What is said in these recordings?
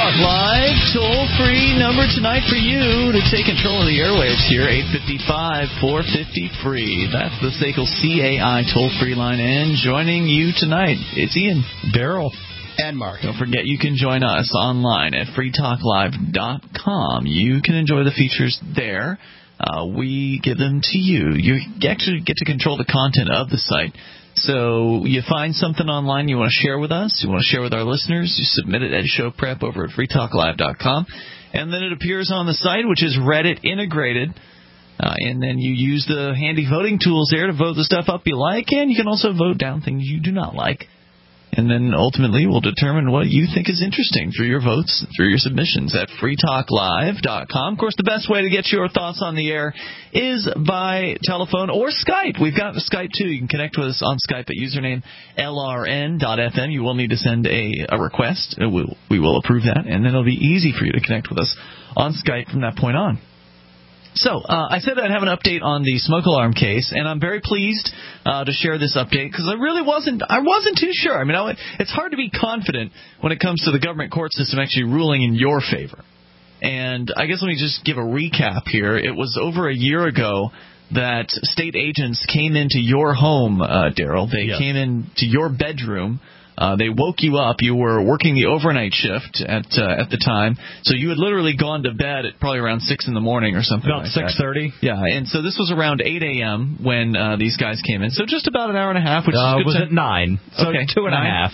Talk Live, toll-free number tonight for you to take control of the airwaves here, 855-450-FREE. That's the SACL CAI toll-free line. And joining you tonight, it's Ian, Daryl, and Mark. Don't forget, you can join us online at freetalklive.com. You can enjoy the features there. We give them to you. You actually get to control the content of the site. So you find something online you want to share with us, you want to share with our listeners, you submit it at show prep over at freetalklive.com, and then it appears on the site, which is Reddit integrated, and then you use the handy voting tools there to vote the stuff up you like, and you can also vote down things you do not like. And then ultimately we'll determine what you think is interesting through your votes, through your submissions at freetalklive.com. Of course, the best way to get your thoughts on the air is by telephone or Skype. We've got Skype, too. You can connect with us on Skype at username LRN.FM. You will need to send a request. We will approve that, and then it'll be easy for you to connect with us on Skype from that point on. So, I said I'd have an update on the smoke alarm case, and I'm very pleased to share this update because I wasn't too sure. I mean, it's hard to be confident when it comes to the government court system actually ruling in your favor. And I guess let me just give a recap here. It was over a year ago that state agents came into your home, Daryl. They came into your bedroom. They woke you up. You were working the overnight shift at the time, so you had literally gone to bed at probably around 6 in the morning or something about like 6:30. Yeah, and so this was around 8 a.m. when these guys came in. So just about an hour and a half, which is good. Was at 9, so okay, 2.5.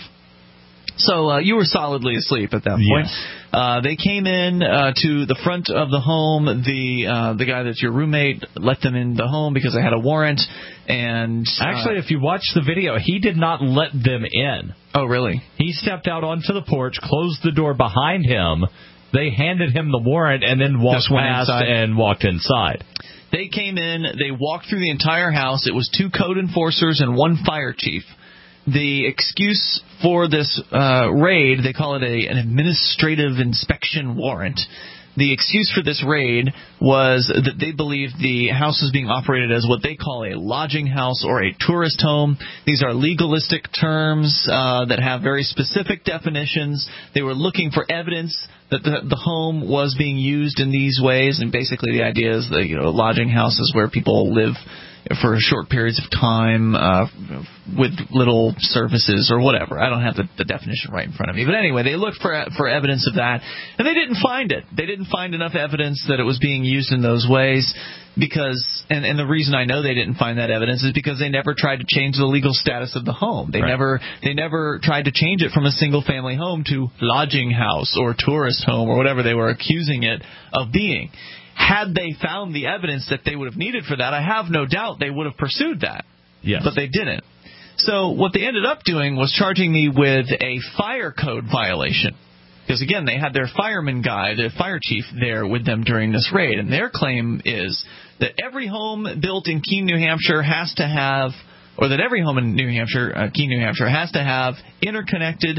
So you were solidly asleep at that point. Yes. They came in to the front of the home. The guy that's your roommate let them in the home because they had a warrant. And actually, if you watch the video, he did not let them in. Oh, really? He stepped out onto the porch, closed the door behind him. They handed him the warrant and then walked past and walked inside. They came in. They walked through the entire house. It was 2 code enforcers and 1 fire chief. The excuse for this raid, they call it an administrative inspection warrant. The excuse for this raid was that they believe the house is being operated as what they call a lodging house or a tourist home. These are legalistic terms that have very specific definitions. They were looking for evidence that the home was being used in these ways, and basically the idea is that a lodging house is where people live for short periods of time with little services or whatever. I don't have the definition right in front of me. But anyway, they looked for evidence of that, and they didn't find it. They didn't find enough evidence that it was being used in those ways because, and the reason I know they didn't find that evidence is because they never tried to change the legal status of the home. They never tried to change it from a single-family home to lodging house or tourist home or whatever they were accusing it of being. Had they found the evidence that they would have needed for that, I have no doubt they would have pursued that. Yes. But they didn't. So what they ended up doing was charging me with a fire code violation. Because, again, they had their fireman guy, the fire chief, there with them during this raid. And their claim is that every home built in Keene, New Hampshire has to have, or that every home in New Hampshire, Keene, New Hampshire, has to have interconnected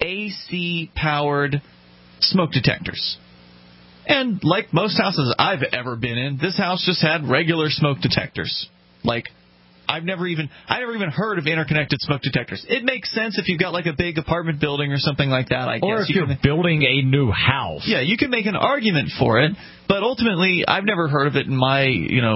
AC-powered smoke detectors. And like most houses I've ever been in, this house just had regular smoke detectors. Like, I never even heard of interconnected smoke detectors. It makes sense if you've got like a big apartment building or something like that, I guess. Or if you're building a new house. Yeah, you can make an argument for it, but ultimately I've never heard of it in my,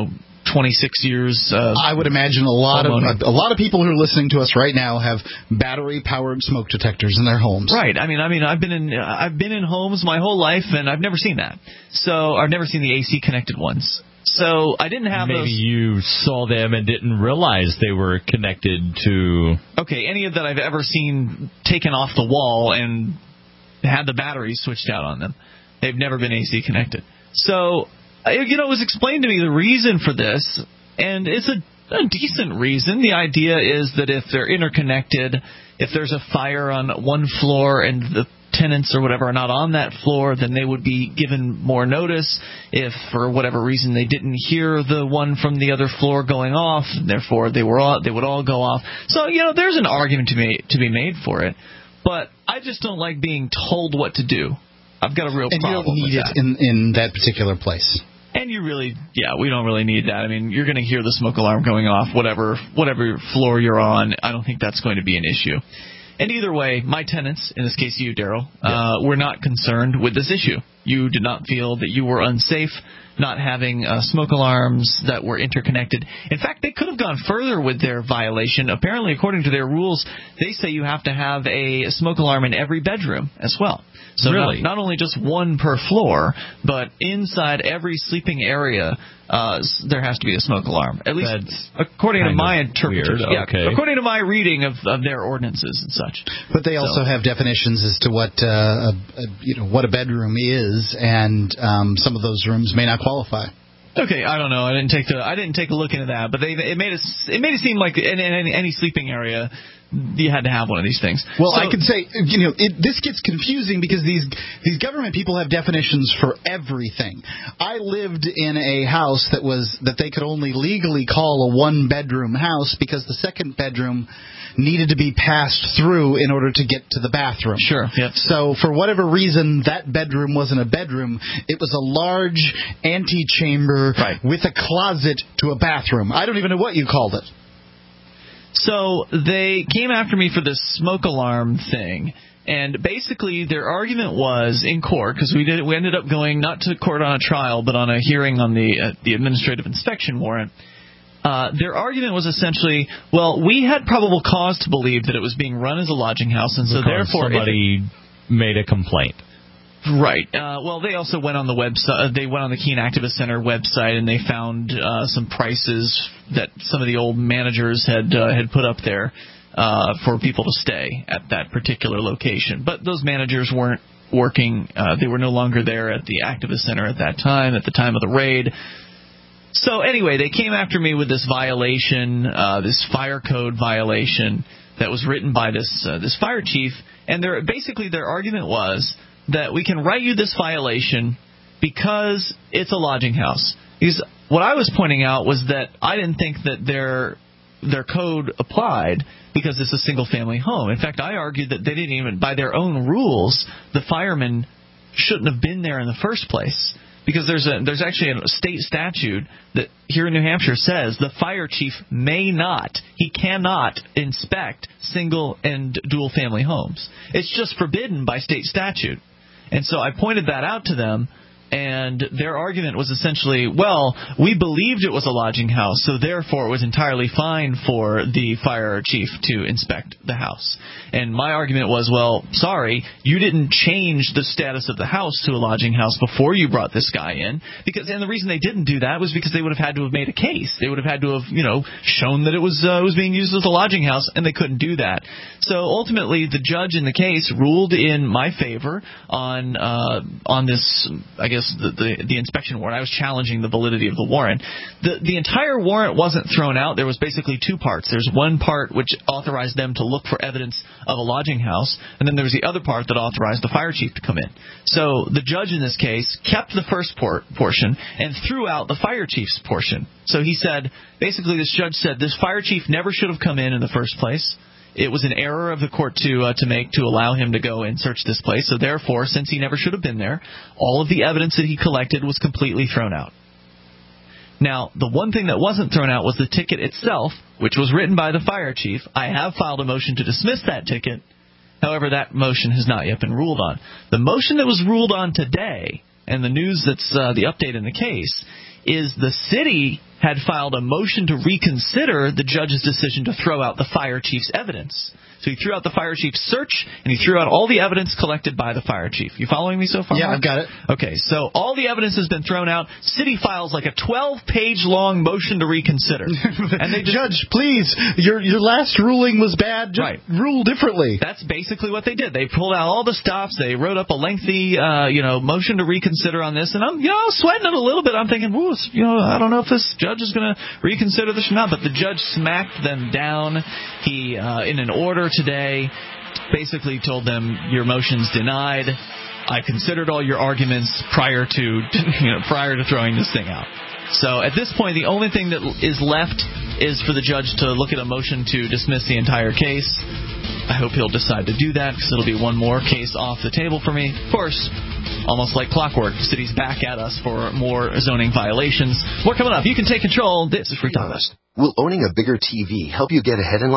26 years. I would imagine a lot of people who are listening to us right now have battery-powered smoke detectors in their homes. Right. I mean, I've been in homes my whole life, and I've never seen that. So I've never seen the AC connected ones. So I didn't have those. Maybe you saw them and didn't realize they were connected to. Okay, any of that I've ever seen taken off the wall and had the batteries switched out on them. They've never been AC connected. So. It was explained to me the reason for this, and it's a decent reason. The idea is that if they're interconnected, if there's a fire on one floor and the tenants or whatever are not on that floor, then they would be given more notice. If for whatever reason they didn't hear the one from the other floor going off, therefore they would all go off. So, there's an argument to be made for it, but I just don't like being told what to do. I've got a real problem with that. And you don't need it in that particular place. And we don't really need that. I mean, you're going to hear the smoke alarm going off, whatever floor you're on. I don't think that's going to be an issue. And either way, my tenants, in this case you, Daryl, were not concerned with this issue. You did not feel that you were unsafe not having smoke alarms that were interconnected. In fact, they could have gone further with their violation. Apparently, according to their rules, they say you have to have a smoke alarm in every bedroom as well. So really? not only just one per floor, but inside every sleeping area, there has to be a smoke alarm. At least according to my interpretation. Yeah, okay. According to my reading of their ordinances and such. But they also have definitions as to what what a bedroom is, and some of those rooms may not qualify. Okay, I don't know. I didn't take a look into that, but it made it seem like in any sleeping area you had to have one of these things. Well, I could say, this gets confusing because these government people have definitions for everything. I lived in a house that they could only legally call a one-bedroom house because the second bedroom needed to be passed through in order to get to the bathroom. Sure. Yep. So for whatever reason, that bedroom wasn't a bedroom. It was a large antechamber with a closet to a bathroom. I don't even know what you called it. So they came after me for this smoke alarm thing. And basically their argument was in court, because we ended up going not to court on a trial, but on a hearing on the administrative inspection warrant. Their argument was essentially, well, we had probable cause to believe that it was being run as a lodging house, and so therefore somebody made a complaint. Right. Well, they also went on the website. They went on the Keene Activist Center website, and they found some prices that some of the old managers had put up there for people to stay at that particular location. But those managers weren't working. They were no longer there at the Activist Center at the time of the raid. So anyway, they came after me with this violation, this fire code violation that was written by this fire chief, and their argument was that we can write you this violation because it's a lodging house. Because what I was pointing out was that I didn't think that their code applied because it's a single-family home. In fact, I argued that they didn't even, by their own rules, the firemen shouldn't have been there in the first place. Because there's actually a state statute that here in New Hampshire says the fire chief he cannot inspect single and dual family homes. It's just forbidden by state statute. And so I pointed that out to them, and their argument was essentially, well, we believed it was a lodging house, so therefore it was entirely fine for the fire chief to inspect the house. And my argument was, well, sorry, you didn't change the status of the house to a lodging house before you brought this guy in. And the reason they didn't do that was because they would have had to have made a case. They would have had to have, shown that it was being used as a lodging house, and they couldn't do that. So ultimately, the judge in the case ruled in my favor on this, I guess, the inspection warrant. I was challenging the validity of the warrant. The entire warrant wasn't thrown out. There was basically two parts. There's one part which authorized them to look for evidence of a lodging house, and then there was the other part that authorized the fire chief to come in. So the judge in this case kept the first portion and threw out the fire chief's portion. So he said, basically this judge said this fire chief never should have come in the first place. It was an error of the court to make to allow him to go and search this place. So therefore, since he never should have been there, all of the evidence that he collected was completely thrown out. Now, the one thing that wasn't thrown out was the ticket itself, which was written by the fire chief. I have filed a motion to dismiss that ticket. However, that motion has not yet been ruled on. The motion that was ruled on today, and the news that's the update in the case, is the city had filed a motion to reconsider the judge's decision to throw out the fire chief's evidence. So he threw out the fire chief's search, and he threw out all the evidence collected by the fire chief. You following me so far? Yeah, I've got it. Okay, so all the evidence has been thrown out. City files like a 12-page long motion to reconsider. And they Judge, please, your last ruling was bad. Just rule differently. That's basically what they did. They pulled out all the stops. They wrote up a lengthy, motion to reconsider on this. And I'm, sweating it a little bit. I'm thinking, I don't know if this judge is going to reconsider this or not. But the judge smacked them down. He, in an order today, basically told them your motion's denied. I considered all your arguments prior to throwing this thing out. So at this point, the only thing that is left is for the judge to look at a motion to dismiss the entire case. I hope he'll decide to do that because it'll be one more case off the table for me. Of course, almost like clockwork, the city's back at us for more zoning violations. More coming up. You can take control. This is Free Talk. Will owning a bigger TV help you get ahead in life?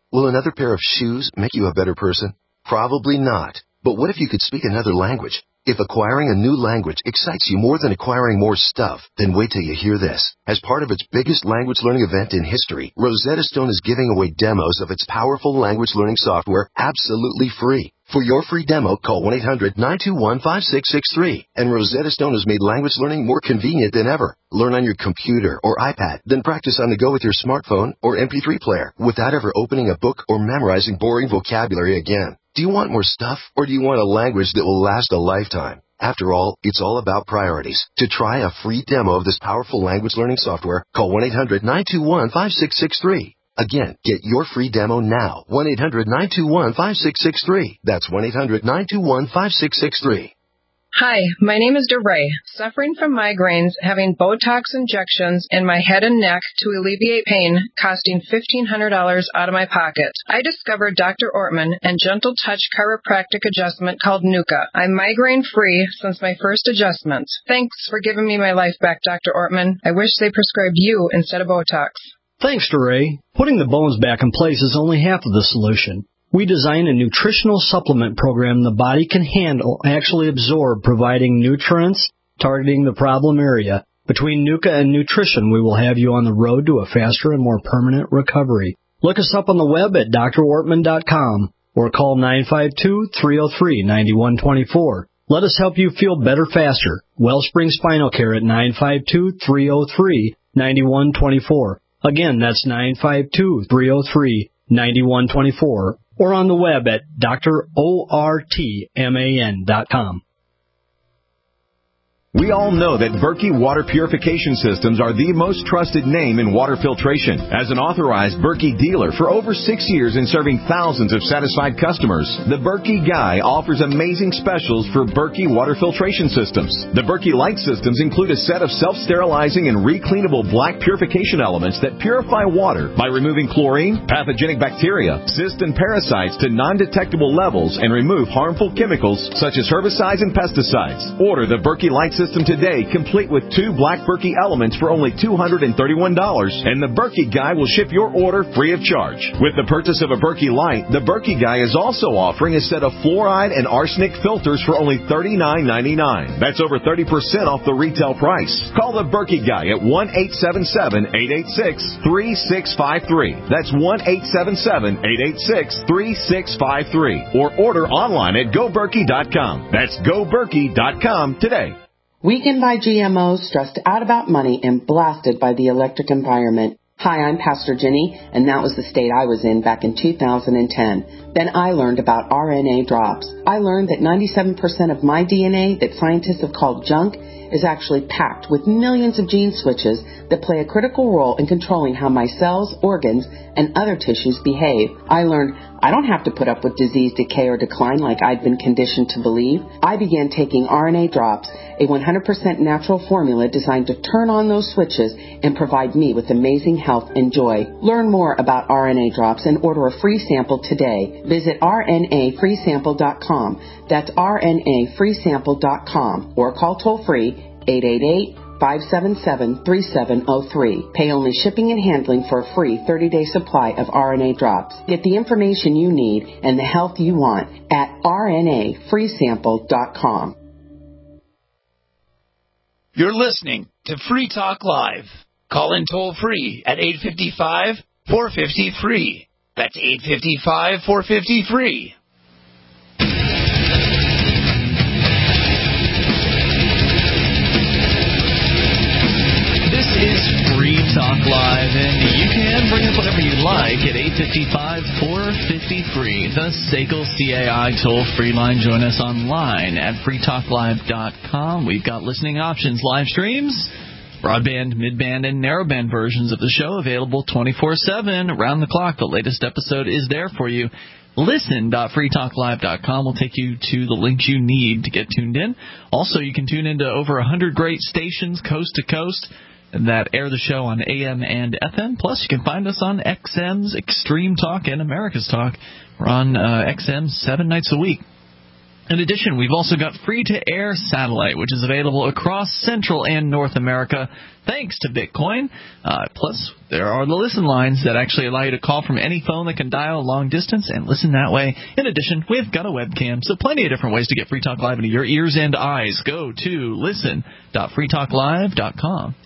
Will another pair of shoes make you a better person? Probably not. But what if you could speak another language? If acquiring a new language excites you more than acquiring more stuff, then wait till you hear this. As part of its biggest language learning event in history, Rosetta Stone is giving away demos of its powerful language learning software absolutely free. For your free demo, call 1-800-921-5663. And Rosetta Stone has made language learning more convenient than ever. Learn on your computer or iPad, then practice on the go with your smartphone or MP3 player without ever opening a book or memorizing boring vocabulary again. Do you want more stuff, or do you want a language that will last a lifetime? After all, it's all about priorities. To try a free demo of this powerful language learning software, call 1-800-921-5663. Again, get your free demo now. 1-800-921-5663. That's 1-800-921-5663. Hi, my name is DeRay, suffering from migraines, having Botox injections in my head and neck to alleviate pain, costing $1,500 out of my pocket. I discovered Dr. Ortman and Gentle Touch chiropractic adjustment called Nuka. I'm migraine-free since my first adjustment. Thanks for giving me my life back, Dr. Ortman. I wish they prescribed you instead of Botox. Thanks, DeRay. Putting the bones back in place is only half of the solution. We design a nutritional supplement program the body can handle, actually absorb, providing nutrients, targeting the problem area. Between Nuka and nutrition, we will have you on the road to a faster and more permanent recovery. Look us up on the web at drortman.com or call 952-303-9124. Let us help you feel better faster. Wellspring Spinal Care at 952-303-9124. Again, that's 952-303-9124. Or on the web at drortman.com. We all know that Berkey Water Purification Systems are the most trusted name in water filtration. As an authorized Berkey dealer for over 6 years and serving thousands of satisfied customers, the Berkey Guy offers amazing specials for Berkey Water Filtration Systems. The Berkey Light Systems include a set of self-sterilizing and recleanable black purification elements that purify water by removing chlorine, pathogenic bacteria, cysts, and parasites to non-detectable levels and remove harmful chemicals such as herbicides and pesticides. Order the Berkey Light System today, complete with 2 black Berkey elements for only $231, and the Berkey Guy will ship your order free of charge. With the purchase of a Berkey Light, the Berkey Guy is also offering a set of fluoride and arsenic filters for only $39.99. That's over 30% off the retail price. Call the Berkey Guy at 1-877-886-3653. That's 1-877-886-3653. Or order online at GoBerkey.com. That's GoBerkey.com today. Weakened by GMOs, stressed out about money, and blasted by the electric environment. Hi, I'm Pastor Jenny, and that was the state I was in back in 2010. Then I learned about RNA drops. I learned that 97% of my DNA that scientists have called junk is actually packed with millions of gene switches that play a critical role in controlling how my cells, organs, and other tissues behave. I learned I don't have to put up with disease, decay, or decline like I'd been conditioned to believe. I began taking RNA drops, a 100% natural formula designed to turn on those switches and provide me with amazing health and joy. Learn more about RNA drops and order a free sample today. Visit rnafreesample.com. That's rnafreesample.com or call toll-free 888-577-3703. Pay only shipping and handling for a free 30-day supply of RNA drops. Get the information you need and the health you want at rnafreesample.com. You're listening to Free Talk Live. Call in toll-free at 855-450-FREE. That's 855-450-FREE. This is Free Talk Live, and you can bring up whatever you like at 855-450-FREE, the SACL CAI toll-free line. Join us online at freetalklive.com. We've got listening options, live streams, broadband, midband, and narrowband versions of the show available 24/7 around the clock. The latest episode is there for you. Listen.freetalklive.com will take you to the links you need to get tuned in. Also, you can tune into over 100 great stations coast to coast that air the show on AM and FM. Plus, you can find us on XM's Extreme Talk and America's Talk. We're on XM 7 nights a week. In addition, we've also got free-to-air satellite, which is available across Central and North America, thanks to Bitcoin. Plus, there are the listen lines that actually allow you to call from any phone that can dial long distance and listen that way. In addition, we've got a webcam, so plenty of different ways to get Free Talk Live into your ears and eyes. Go to listen.freetalklive.com.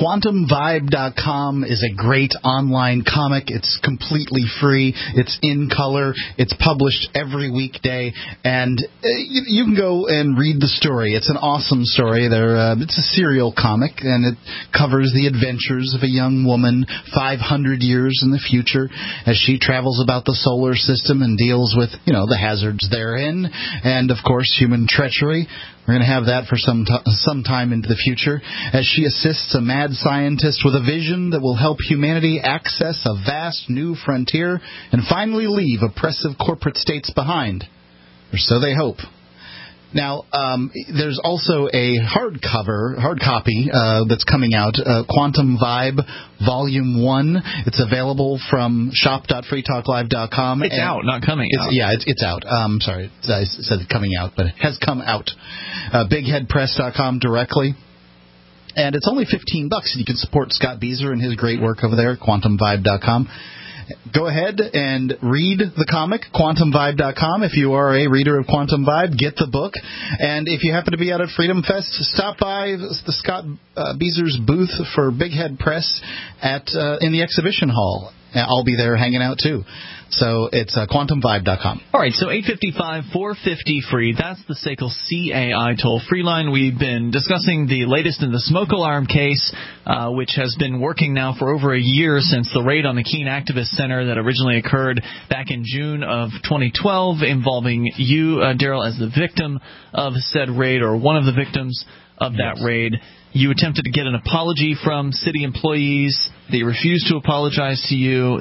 QuantumVibe.com is a great online comic. It's completely free. It's in color. It's published every weekday, and you can go and read the story. It's an awesome story. It's a serial comic, and it covers the adventures of a young woman 500 years in the future as she travels about the solar system and deals with, the hazards therein, and, of course, human treachery. We're going to have that for some time into the future as she assists a mad scientist with a vision that will help humanity access a vast new frontier and finally leave oppressive corporate states behind. Or so they hope. Now, there's also a hard copy that's coming out, Quantum Vibe Volume 1. It's available from shop.freetalklive.com. It's out, not coming out. Yeah, it's out. Sorry, I said coming out, but it has come out. BigHeadPress.com directly. And it's only $15, and you can support Scott Beazer and his great work over there at QuantumVibe.com. Go ahead and read the comic, QuantumVibe.com. If you are a reader of Quantum Vibe, get the book. And if you happen to be out at Freedom Fest, stop by the Scott Beazer's booth for Big Head Press in the exhibition hall. I'll be there hanging out, too. So it's QuantumVibe.com. All right, so 855-450-FREE. That's the SACL CAI toll-free line. We've been discussing the latest in the smoke alarm case, which has been working now for over a year since the raid on the Keene Activist Center that originally occurred back in June of 2012, involving you, Daryl, as the victim of said raid, or one of the victims of that raid. You attempted to get an apology from city employees. They refused to apologize to you.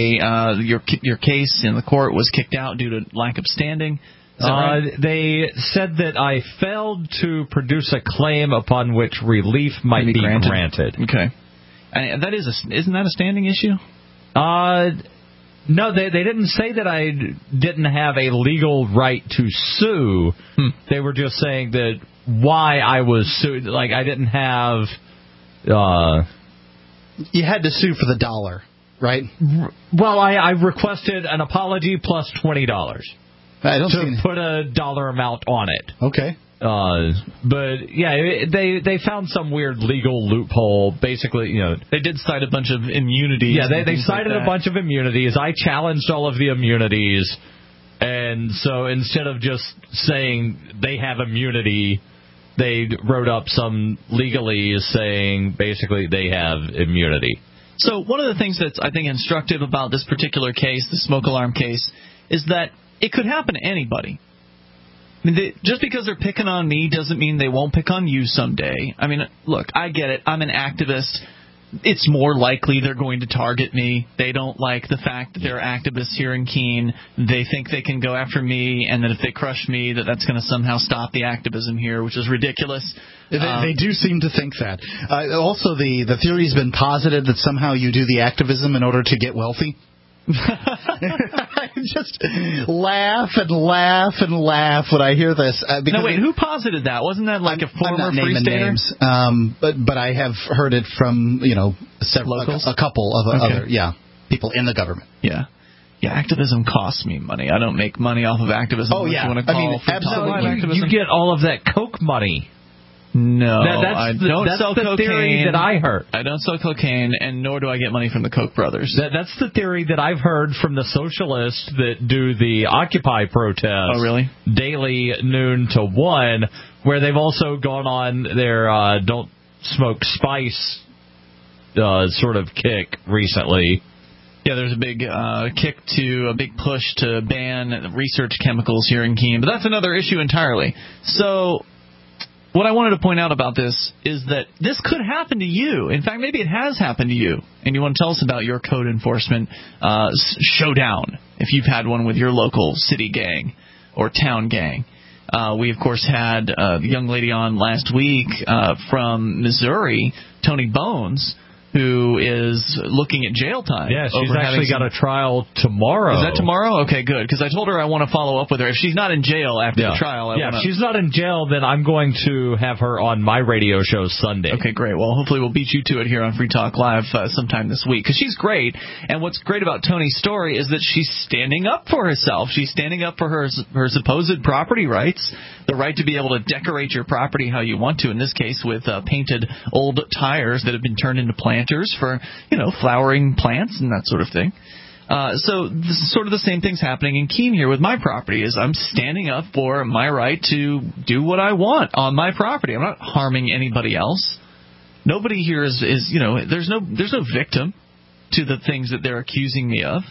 Your case in the court was kicked out due to lack of standing. Is that right? They said that I failed to produce a claim upon which relief might be granted. Okay. And isn't that a standing issue? No, they didn't say that I didn't have a legal right to sue. They were just saying that why I was sued. Like, I didn't have... You had to sue for the dollar, right? Well, I requested an apology plus $20 to put a dollar amount on it. Okay. But yeah, they found some weird legal loophole. Basically, they did cite a bunch of immunities. Yeah, they cited a bunch of immunities. I challenged all of the immunities, and so instead of just saying they have immunity, they wrote up some legalese saying basically they have immunity. So one of the things that's, I think, instructive about this particular case, the smoke alarm case, is that it could happen to anybody. I mean, just because they're picking on me doesn't mean they won't pick on you someday. I mean, look, I get it. I'm an activist. It's more likely they're going to target me. They don't like the fact that there are activists here in Keene. They think they can go after me, and that if they crush me, that's going to somehow stop the activism here, which is ridiculous. They do seem to think that. Also, the theory's been posited that somehow you do the activism in order to get wealthy. I just laugh and laugh and laugh when I hear this. No, wait, who posited that? Wasn't that like a former Free Stater? Names, but I have heard it from several, a couple of other people in the government. Yeah, activism costs me money. I don't make money off of activism. Oh yeah, absolutely. You get all of that Coke money. No, I don't sell cocaine. That's the theory that I heard. I don't sell cocaine, and nor do I get money from the Koch brothers. That's the theory that I've heard from the socialists that do the Occupy protests. Oh, really? Daily, noon to 1, where they've also gone on their Don't Smoke Spice sort of kick recently. Yeah, there's a big big push to ban research chemicals here in Keene, but that's another issue entirely. So what I wanted to point out about this is that this could happen to you. In fact, maybe it has happened to you, and you want to tell us about your code enforcement showdown, if you've had one with your local city gang or town gang. We, of course, had a young lady on last week from Missouri, Tony Bones, who is looking at jail time. Yeah, she's actually got a trial tomorrow. Is that tomorrow? Okay, good. Because I told her I want to follow up with her. If she's not in jail after the trial, if she's not in jail, then I'm going to have her on my radio show Sunday. Okay, great. Well, hopefully we'll beat you to it here on Free Talk Live sometime this week. Because she's great. And what's great about Tony's story is that she's standing up for herself. She's standing up for her supposed property rights, the right to be able to decorate your property how you want to, in this case with painted old tires that have been turned into planters for, flowering plants and that sort of thing. So this is sort of the same thing's happening in Keene here with my property. Is I'm standing up for my right to do what I want on my property. I'm not harming anybody else. Nobody here is there's no victim to the things that they're accusing me of.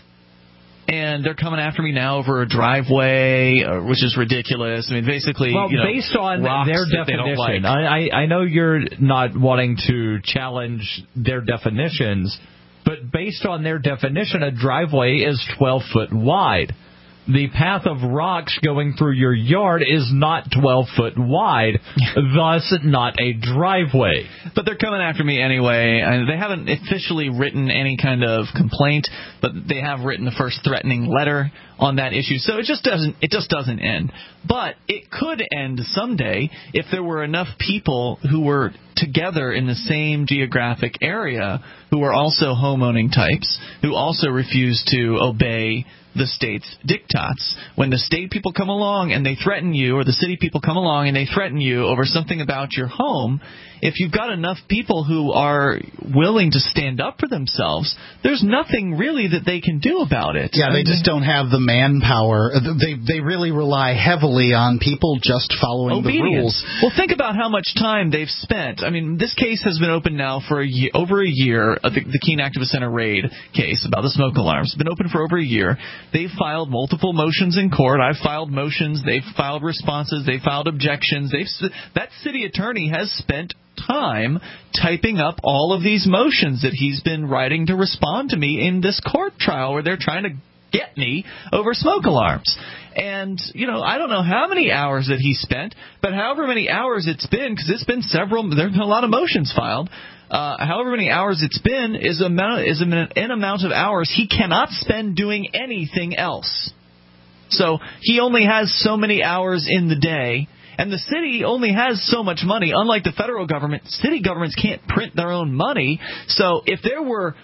And they're coming after me now over a driveway, which is ridiculous. I mean, basically, based on their definition, I know you're not wanting to challenge their definitions, but based on their definition, a driveway is 12 foot wide. The path of rocks going through your yard is not 12 foot wide, thus not a driveway. But they're coming after me anyway. And they haven't officially written any kind of complaint, but they have written the first threatening letter on that issue. So it just doesn't end. But it could end someday if there were enough people who were together in the same geographic area who were also homeowning types, who also refuse to obey the state's diktats. When the state people come along and they threaten you, or the city people come along and they threaten you over something about your home, if you've got enough people who are willing to stand up for themselves, there's nothing really that they can do about it. Yeah, they just don't have the manpower. They really rely heavily on people just following obedience. The rules. Well, think about how much time they've spent. I mean, this case has been open now for over a year. The Keene Activist Center raid case about the smoke alarms has been open for over a year. They've filed multiple motions in court. I've filed motions. They've filed responses. They've filed objections. That city attorney has spent time typing up all of these motions that he's been writing to respond to me in this court trial where they're trying to get me over smoke alarms. And, I don't know how many hours that he spent, but however many hours it's been, because it's been there's been a lot of motions filed, however many hours it's been is an amount of hours he cannot spend doing anything else. So he only has so many hours in the day. And the city only has so much money. Unlike the federal government, city governments can't print their own money. So if there were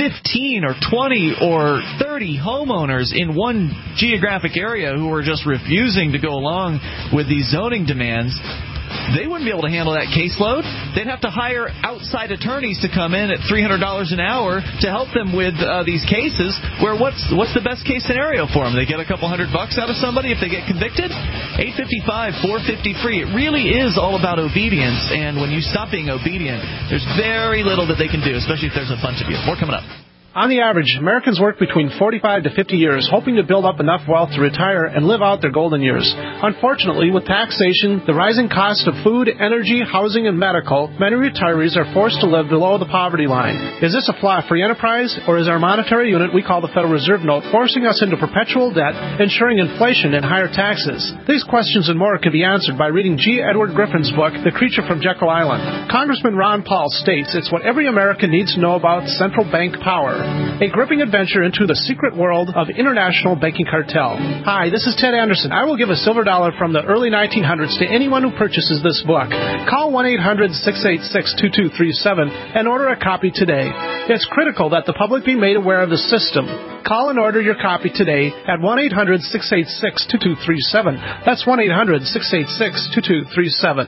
15 or 20 or 30 homeowners in one geographic area who were just refusing to go along with these zoning demands, they wouldn't be able to handle that caseload. They'd have to hire outside attorneys to come in at $300 an hour to help them with these cases, where what's the best case scenario for them? They get a couple $100 out of somebody if they get convicted? 855-450-FREE. It really is all about obedience, and when you stop being obedient, there's very little that they can do, especially if there's a bunch of you. More coming up. On the average, Americans work between 45 to 50 years, hoping to build up enough wealth to retire and live out their golden years. Unfortunately, with taxation, the rising cost of food, energy, housing, and medical, many retirees are forced to live below the poverty line. Is this a flaw free enterprise, or is our monetary unit we call the Federal Reserve Note forcing us into perpetual debt, ensuring inflation and higher taxes? These questions and more can be answered by reading G. Edward Griffin's book, The Creature from Jekyll Island. Congressman Ron Paul states it's what every American needs to know about central bank power. A gripping adventure into the secret world of international banking cartel. Hi, this is Ted Anderson. I will give a silver dollar from the early 1900s to anyone who purchases this book. Call 1-800-686-2237 and order a copy today. It's critical that the public be made aware of the system. Call and order your copy today at 1-800-686-2237. That's 1-800-686-2237.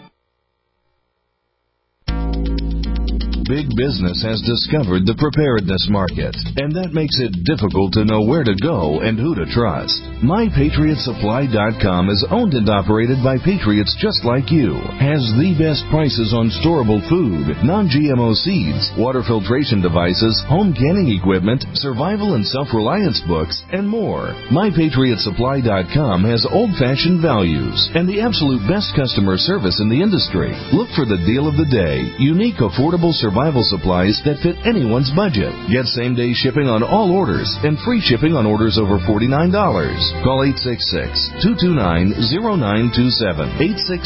Big business has discovered the preparedness market, and that makes it difficult to know where to go and who to trust. MyPatriotSupply.com is owned and operated by patriots just like you, has the best prices on storable food, non-GMO seeds, water filtration devices, home canning equipment, survival and self-reliance books, and more. MyPatriotSupply.com has old-fashioned values and the absolute best customer service in the industry. Look for the deal of the day, unique, affordable survival survival supplies that fit anyone's budget. Get same-day shipping on all orders and free shipping on orders over $49. Call 866-229-0927,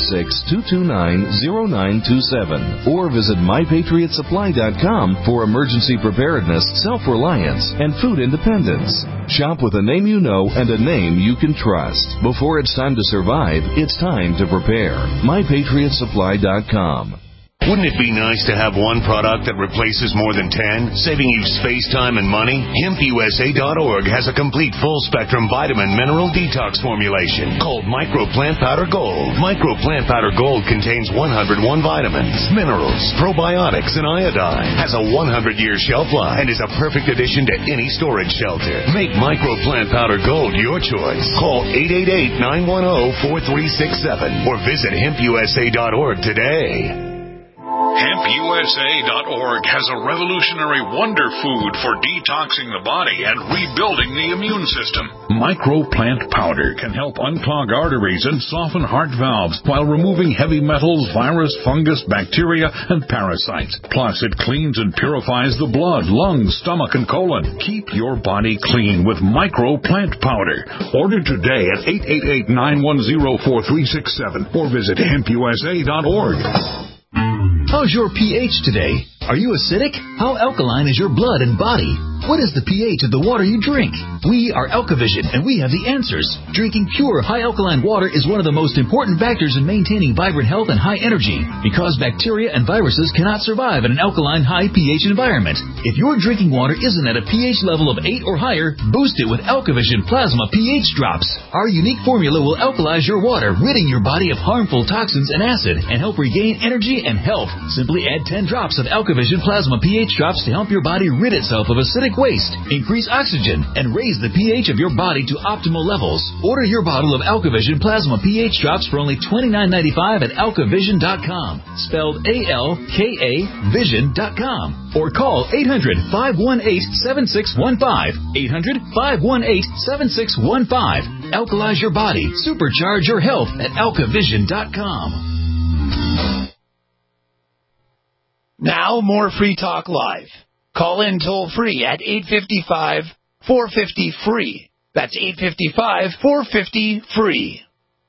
866-229-0927, or visit MyPatriotSupply.com for emergency preparedness, self-reliance, and food independence. Shop with a name you know and a name you can trust. Before it's time to survive, it's time to prepare. MyPatriotSupply.com. Wouldn't it be nice to have one product that replaces more than 10, saving you space, time, and money? HempUSA.org has a complete full-spectrum vitamin mineral detox formulation called Micro Plant Powder Gold. Micro Plant Powder Gold contains 101 vitamins, minerals, probiotics, and iodine. Has a 100-year shelf life and is a perfect addition to any storage shelter. Make Micro Plant Powder Gold your choice. Call 888-910-4367 or visit HempUSA.org today. HempUSA.org has a revolutionary wonder food for detoxing the body and rebuilding the immune system. Microplant powder can help unclog arteries and soften heart valves while removing heavy metals, virus, fungus, bacteria, and parasites. Plus, it cleans and purifies the blood, lungs, stomach, and colon. Keep your body clean with Microplant powder. Order today at 888-910-4367 or visit HempUSA.org. How's your pH today? Are you acidic? How alkaline is your blood and body? What is the pH of the water you drink? We are Alkavision, and we have the answers. Drinking pure, high alkaline water is one of the most important factors in maintaining vibrant health and high energy, because bacteria and viruses cannot survive in an alkaline, high pH environment. If your drinking water isn't at a pH level of 8 or higher, boost it with Alkavision Plasma pH Drops. Our unique formula will alkalize your water, ridding your body of harmful toxins and acid, and help regain energy and health. Simply add 10 drops of Alkavision Plasma pH Drops to help your body rid itself of acidic waste, increase oxygen, and raise the pH of your body to optimal levels. Order your bottle of Alkavision Plasma pH Drops for only $29.95 at alkavision.com, spelled A-L-K-A Vision.com, or call 800-518-7615, 800-518-7615. Alkalize your body, supercharge your health at alkavision.com. Now, more Free Talk Live. Call in toll-free at 855-450-FREE. That's 855-450-FREE.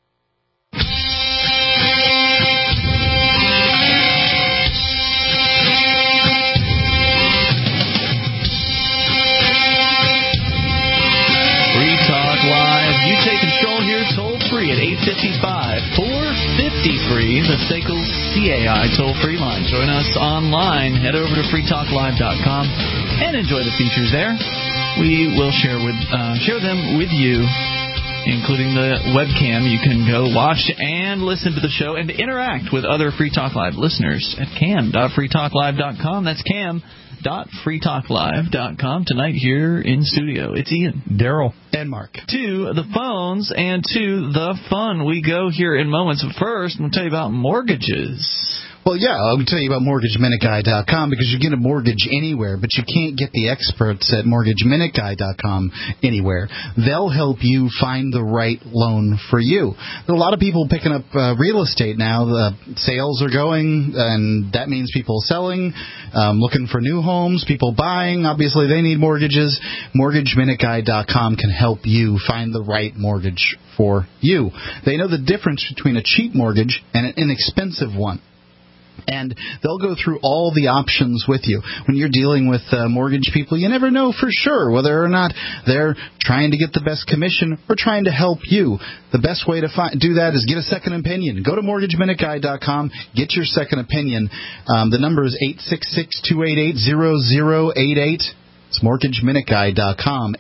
Free Talk Live. You take control here toll-free at 855-450-FREE, the SACL CAI toll-free line. Join us online. Head over to freetalklive.com and enjoy the features there. We will share them with you, including the webcam. You can go watch and listen to the show and interact with other Free Talk Live listeners at cam.freetalklive.com. That's cam.freetalklive.com. Tonight here in studio, it's Ian, Daryl, and Mark. To the phones and to the fun. We go here in moments. But first, I'm going to tell you about mortgages. Well, yeah, I'll tell you about MortgageMinuteGuy.com, because you get a mortgage anywhere, but you can't get the experts at MortgageMinuteGuy.com anywhere. They'll help you find the right loan for you. There are a lot of people picking up real estate now. The sales are going, and that means people selling, looking for new homes, people buying. Obviously, they need mortgages. MortgageMinuteGuy.com can help you find the right mortgage for you. They know the difference between a cheap mortgage and an inexpensive one. And they'll go through all the options with you. When you're dealing with mortgage people, you never know for sure whether or not they're trying to get the best commission or trying to help you. The best way to do that is get a second opinion. Go to MortgageMinuteGuy.com, get your second opinion. The number is 866-288-0088. It's MortgageMinuteGuy.com,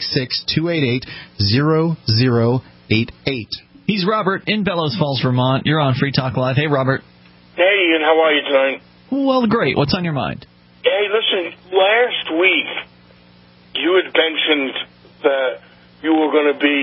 866-288-0088. He's Robert in Bellows Falls, Vermont. You're on Free Talk Live. Hey, Robert. Hey, Ian, how are you tonight? Well, great. What's on your mind? Hey, listen, last week you had mentioned that you were going to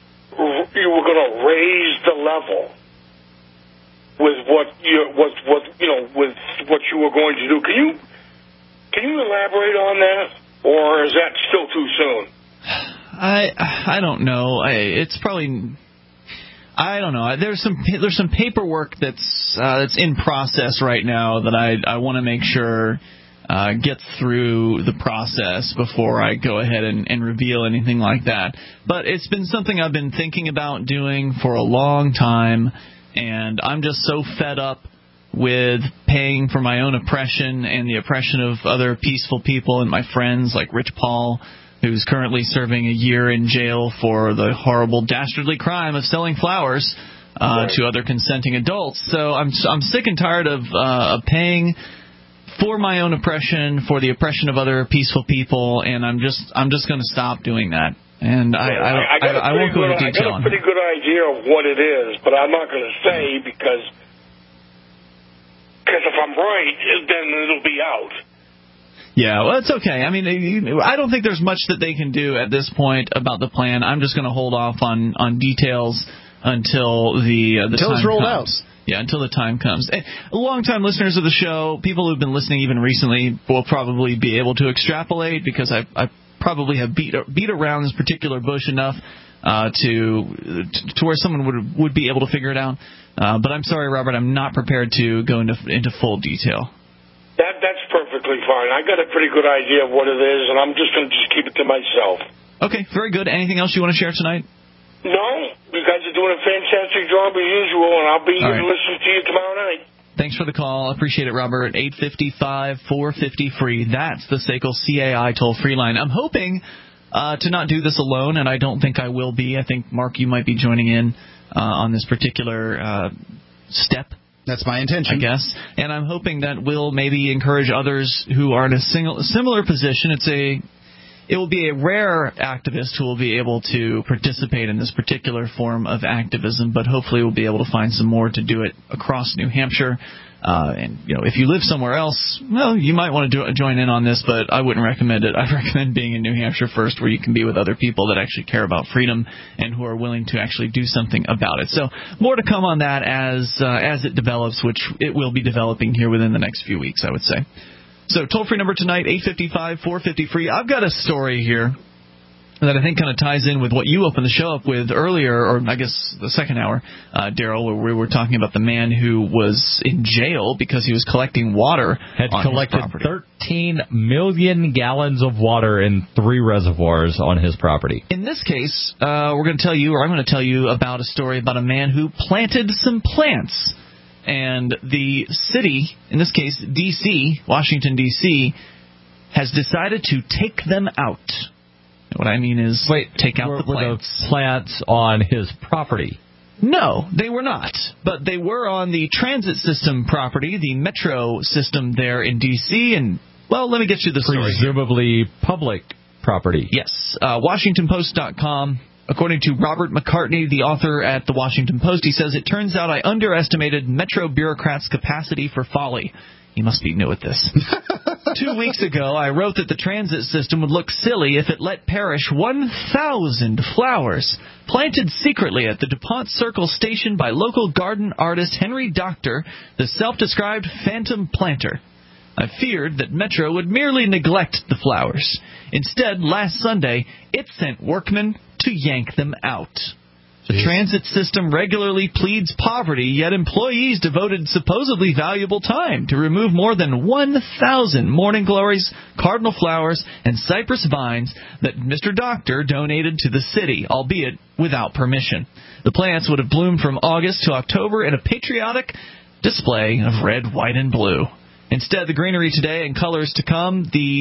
raise the level with what you were going to do. Can you elaborate on that, or is that still too soon? I don't know. It's probably. I don't know. There's some paperwork that's in process right now that I want to make sure gets through the process before I go ahead and reveal anything like that. But it's been something I've been thinking about doing for a long time, and I'm just so fed up with paying for my own oppression and the oppression of other peaceful people and my friends like Rich Paul, who's currently serving a year in jail for the horrible, dastardly crime of selling flowers to other consenting adults. So I'm sick and tired of paying for my own oppression, for the oppression of other peaceful people, and I'm just going to stop doing that. And I won't go into detail. I got a pretty good idea of what it is, but I'm not going to say because if I'm right, then it'll be out. Yeah, well, it's okay. I mean, I don't think there's much that they can do at this point about the plan. I'm just going to hold off on details until the until time it's rolled comes. out. Yeah, until the time comes. Long-time listeners of the show, people who've been listening even recently, will probably be able to extrapolate because I probably have beat around this particular bush enough to where someone would be able to figure it out. But I'm sorry, Robert, I'm not prepared to go into full detail. That's perfectly fine. I got a pretty good idea of what it is, and I'm just going to keep it to myself. Okay, very good. Anything else you want to share tonight? No, you guys are doing a fantastic job as usual, and I'll be here to listen to you tomorrow night. Thanks for the call. I appreciate it, Robert. 855-450-FREE. That's the SACL CAI toll-free line. I'm hoping to not do this alone, and I don't think I will be. I think, Mark, you might be joining in on this particular step. That's my intention, I guess. And I'm hoping that we'll maybe encourage others who are in a similar position. It will be a rare activist who will be able to participate in this particular form of activism, but hopefully we'll be able to find some more to do it across New Hampshire. And if you live somewhere else, well, you might want to join in on this, but I wouldn't recommend it. I recommend being in New Hampshire first, where you can be with other people that actually care about freedom and who are willing to actually do something about it. So more to come on that as it develops, which it will be developing here within the next few weeks, I would say. So toll-free number tonight, 855-450-FREE. I've got a story here that I think kind of ties in with what you opened the show up with earlier, or I guess the second hour, Daryl, where we were talking about the man who was in jail because he was collecting water. Had collected 13 million gallons of water in 3 reservoirs on his property. In this case, I'm going to tell you about a story about a man who planted some plants. And the city, in this case, D.C., Washington, D.C., has decided to take them out. What I mean is take out the plants. Were the plants on his property? No, they were not. But they were on the transit system property, the metro system there in D.C. And, well, let me get you the story. Presumably public property. Yes. WashingtonPost.com. According to Robert McCartney, the author at the Washington Post, he says, "It turns out I underestimated metro bureaucrats' capacity for folly." He must be new at this. 2 weeks ago, I wrote that the transit system would look silly if it let perish 1,000 flowers planted secretly at the DuPont Circle station by local garden artist Henry Doctor, the self-described phantom planter. I feared that Metro would merely neglect the flowers. Instead, last Sunday, it sent workmen to yank them out. The transit system regularly pleads poverty, yet employees devoted supposedly valuable time to remove more than 1,000 morning glories, cardinal flowers, and cypress vines that Mr. Doctor donated to the city, albeit without permission. The plants would have bloomed from August to October in a patriotic display of red, white, and blue. Instead of greenery today and colors to come, the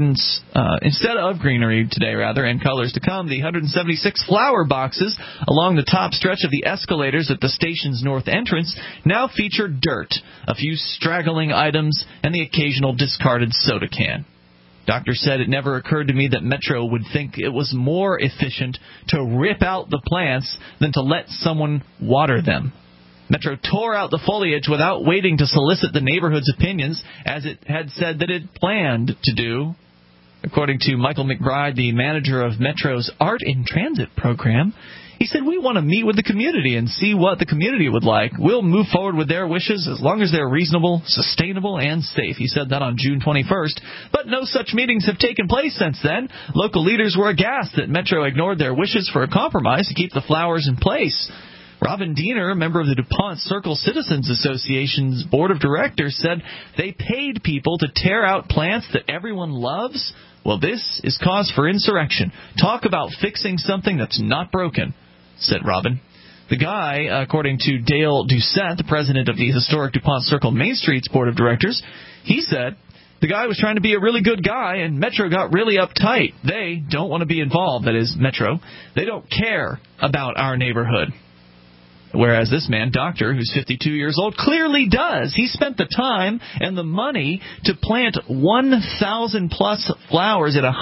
176 flower boxes along the top stretch of the escalators at the station's north entrance now feature dirt, a few straggling items, and the occasional discarded soda can. Doctor said it never occurred to me that Metro would think it was more efficient to rip out the plants than to let someone water them. Metro tore out the foliage without waiting to solicit the neighborhood's opinions, as it had said that it planned to do. According to Michael McBride, the manager of Metro's Art in Transit program, he said, "We want to meet with the community and see what the community would like. We'll move forward with their wishes as long as they're reasonable, sustainable, and safe." He said that on June 21st. But no such meetings have taken place since then. Local leaders were aghast that Metro ignored their wishes for a compromise to keep the flowers in place. Robin Diener, a member of the DuPont Circle Citizens Association's board of directors, said they paid people to tear out plants that everyone loves. Well, this is cause for insurrection. Talk about fixing something that's not broken, said Robin. The guy, according to Dale Doucette, the president of the historic DuPont Circle Main Street's board of directors, he said the guy was trying to be a really good guy, and Metro got really uptight. They don't want to be involved, that is, Metro. They don't care about our neighborhood. Whereas this man, Doctor, who's 52 years old, clearly does. He spent the time and the money to plant 1,000-plus flowers at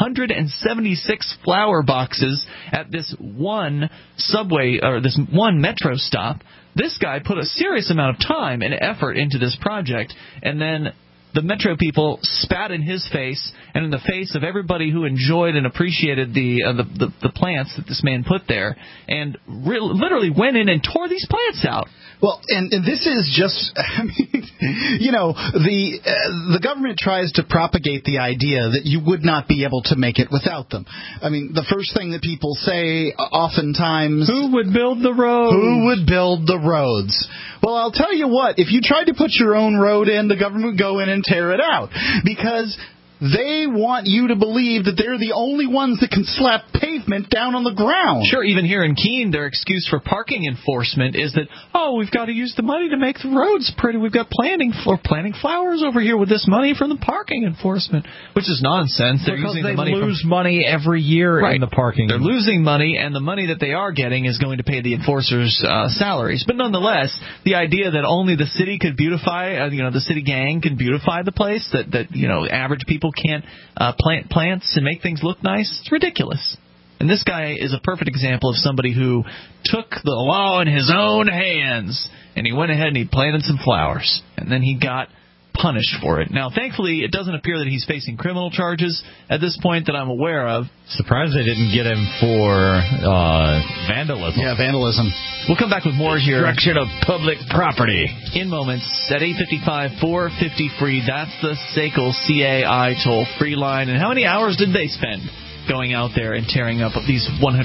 176 flower boxes at this one subway, or this one Metro stop. This guy put a serious amount of time and effort into this project, and then the Metro people spat in his face and in the face of everybody who enjoyed and appreciated the plants that this man put there, and literally went in and tore these plants out. Well, and this is just, I mean, you know, the government tries to propagate the idea that you would not be able to make it without them. I mean, the first thing that people say oftentimes, who would build the roads? Who would build the roads? Well, I'll tell you what, if you tried to put your own road in, the government would go in and tear it out, because they want you to believe that they're the only ones that can slap pavement down on the ground. Sure, even here in Keene, their excuse for parking enforcement is that, we've got to use the money to make the roads pretty. We've got planting flowers over here with this money from the parking enforcement, which is nonsense. They're because using they the money lose money every year in the parking. They're losing money, and the money that they are getting is going to pay the enforcers' salaries. But nonetheless, the idea that only the city could beautify, the city gang can beautify the place, that average people can't plant plants and make things look nice, it's ridiculous. And this guy is a perfect example of somebody who took the law in his own hands, and he went ahead and he planted some flowers, and then he got punished for it. Now, thankfully, it doesn't appear that he's facing criminal charges at this point that I'm aware of. Surprised they didn't get him for vandalism. Yeah, vandalism. We'll come back with more here. Destruction of public property. In moments at 855-450-FREE. That's the SACL CAI toll-free line. And how many hours did they spend going out there and tearing up these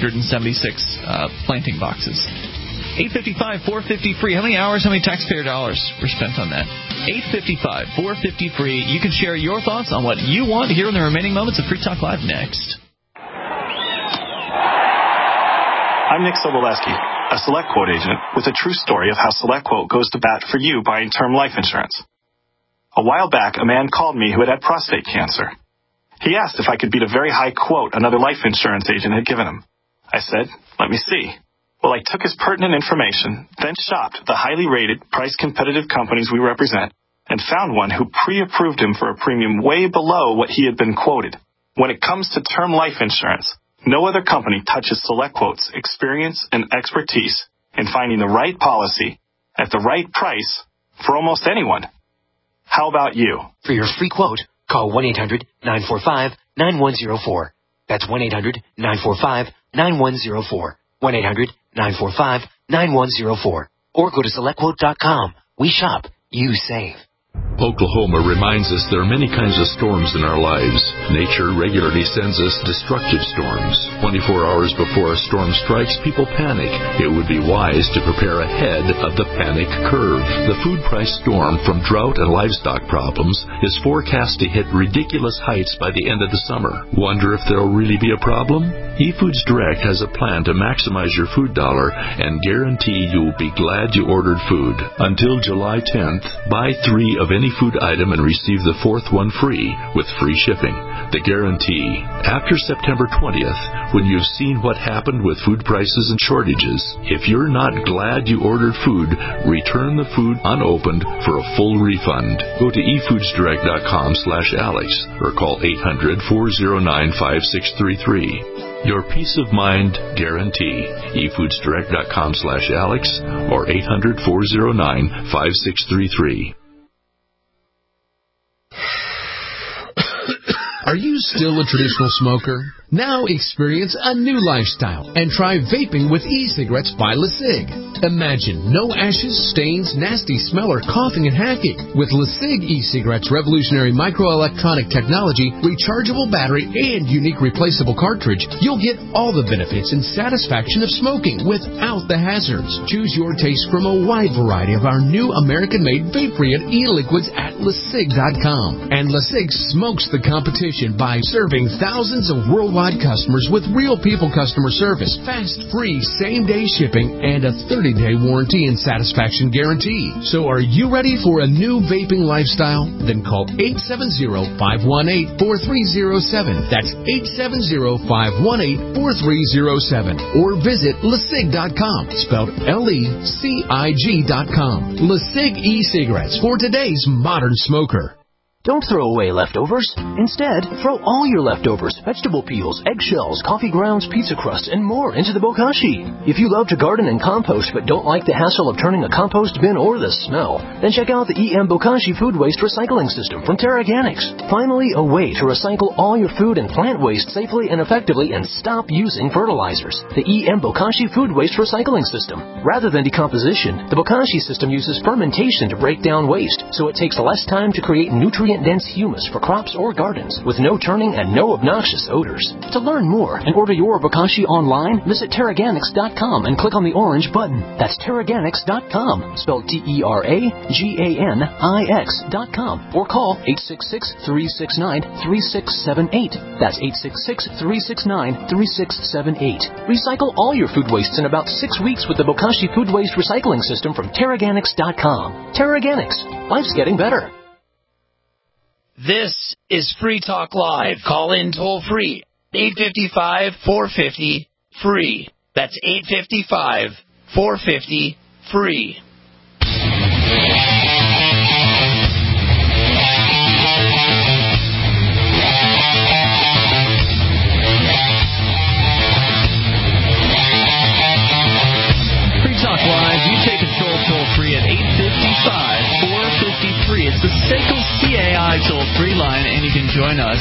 176 planting boxes? 855-450-FREE. How many hours, how many taxpayer dollars were spent on that? 855-450-FREE. You can share your thoughts on what you want here in the remaining moments of Free Talk Live next. I'm Nick Sobolewski, a SelectQuote agent with a true story of how SelectQuote goes to bat for you buying term life insurance. A while back, a man called me who had prostate cancer. He asked if I could beat a very high quote another life insurance agent had given him. I said, let me see. Well, I took his pertinent information, then shopped the highly rated, price-competitive companies we represent, and found one who pre-approved him for a premium way below what he had been quoted. When it comes to term life insurance, no other company touches SelectQuote's experience and expertise in finding the right policy at the right price for almost anyone. How about you? For your free quote, call 1-800-945-9104. That's 1-800-945-9104. 1-800-945-9104. Or go to SelectQuote.com. We shop. You save. Oklahoma reminds us there are many kinds of storms in our lives. Nature regularly sends us destructive storms. 24 hours before a storm strikes, people panic. It would be wise to prepare ahead of the panic curve. The food price storm from drought and livestock problems is forecast to hit ridiculous heights by the end of the summer. Wonder if there will really be a problem? eFoods Direct has a plan to maximize your food dollar and guarantee you'll be glad you ordered food. Until July 10th, buy 3 of any food item and receive the 4th one free with free shipping. The guarantee. After September 20th, when you've seen what happened with food prices and shortages, if you're not glad you ordered food, return the food unopened for a full refund. Go to efoodsdirect.com/Alex or call 800-409-5633. Your peace of mind guarantee. efoodsdirect.com/Alex or 800-409-5633. Are Are you still a traditional smoker? Now experience a new lifestyle and try vaping with e-cigarettes by LeSig. Imagine no ashes, stains, nasty smell, or coughing and hacking. With LeSig e-cigarettes' revolutionary microelectronic technology, rechargeable battery, and unique replaceable cartridge, you'll get all the benefits and satisfaction of smoking without the hazards. Choose your taste from a wide variety of our new American-made vape-free e-liquids at LeSig.com. And LeSig smokes the competition by serving thousands of worldwide customers with real people customer service, fast, free, same-day shipping, and a 30-day warranty and satisfaction guarantee. So are you ready for a new vaping lifestyle? Then call 870-518-4307. That's 870-518-4307. Or visit LeSig.com, spelled LECIG.com. LeSig e-cigarettes for today's modern smoker. Don't throw away leftovers. Instead, throw all your leftovers, vegetable peels, eggshells, coffee grounds, pizza crust, and more into the bokashi. If you love to garden and compost but don't like the hassle of turning a compost bin or the smell, then check out the EM Bokashi Food Waste Recycling System from Terraganics. Finally, a way to recycle all your food and plant waste safely and effectively and stop using fertilizers. The EM Bokashi Food Waste Recycling System. Rather than decomposition, the Bokashi system uses fermentation to break down waste, so it takes less time to create nutrient-dense humus for crops or gardens with no turning and no obnoxious odors. To learn more and order your Bokashi online, visit Terraganics.com and click on the orange button. That's Terraganics.com, spelled Terraganix.com, or call 866-369-3678. That's 866-369-3678. Recycle all your food wastes in about 6 weeks with the Bokashi Food Waste Recycling System from Terraganics.com. Terraganics. Life's getting better. This is Free Talk Live. Call in toll free. 855-450-FREE. That's 855-450-FREE. Free Talk Live. You take control toll free at 855-450-FREE. It's the SACL CAI toll-free line, and you can join us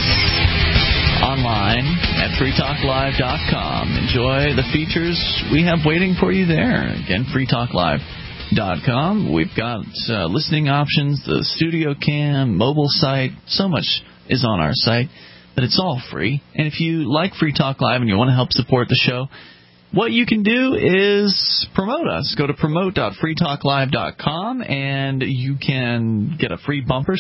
online at freetalklive.com. Enjoy the features we have waiting for you there. Again, freetalklive.com. We've got listening options, the studio cam, mobile site. So much is on our site, but it's all free. And if you like Free Talk Live and you want to help support the show, what you can do is promote us. Go to promote.freetalklive.com, and you can get a free bumper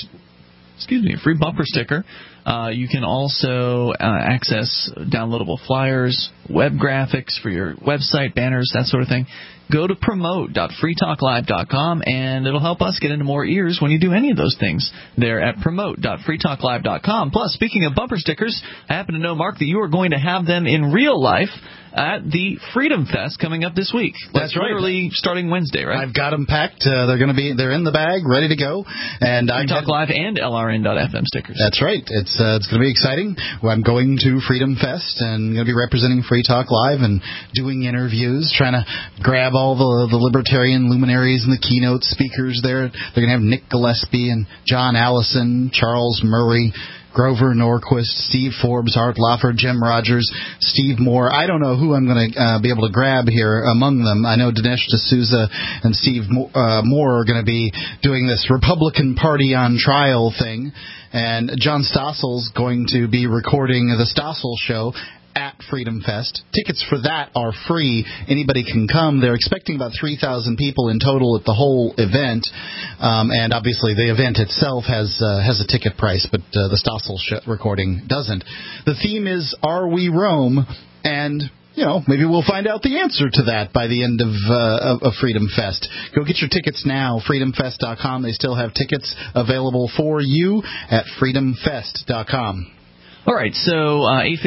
sticker. You can also access downloadable flyers, web graphics for your website, banners, that sort of thing. Go to promote.freetalklive.com, and it'll help us get into more ears when you do any of those things there at promote.freetalklive.com. Plus, speaking of bumper stickers, I happen to know, Mark, that you are going to have them in real life at the Freedom Fest coming up this week. That's right. Literally starting Wednesday, right? I've got them packed. They're in the bag, ready to go. And Free Talk Live and LRN.FM stickers. That's right. It's going to be exciting. Well, I'm going to Freedom Fest and going to be representing Free Talk Live and doing interviews, trying to grab all the libertarian luminaries and the keynote speakers there. They're going to have Nick Gillespie and John Allison, Charles Murray, Grover Norquist, Steve Forbes, Art Laffer, Jim Rogers, Steve Moore. I don't know who I'm going to be able to grab here among them. I know Dinesh D'Souza and Steve Moore are going to be doing this Republican Party on Trial thing. And John Stossel's going to be recording the Stossel Show at Freedom Fest. Tickets for that are free. Anybody can come. They're expecting about 3,000 people in total at the whole event. And obviously the event itself has a ticket price, but the Stossel recording doesn't. The theme is Are We Rome? And maybe we'll find out the answer to that by the end of Freedom Fest. Go get your tickets now, freedomfest.com. They still have tickets available for you at freedomfest.com. All right, so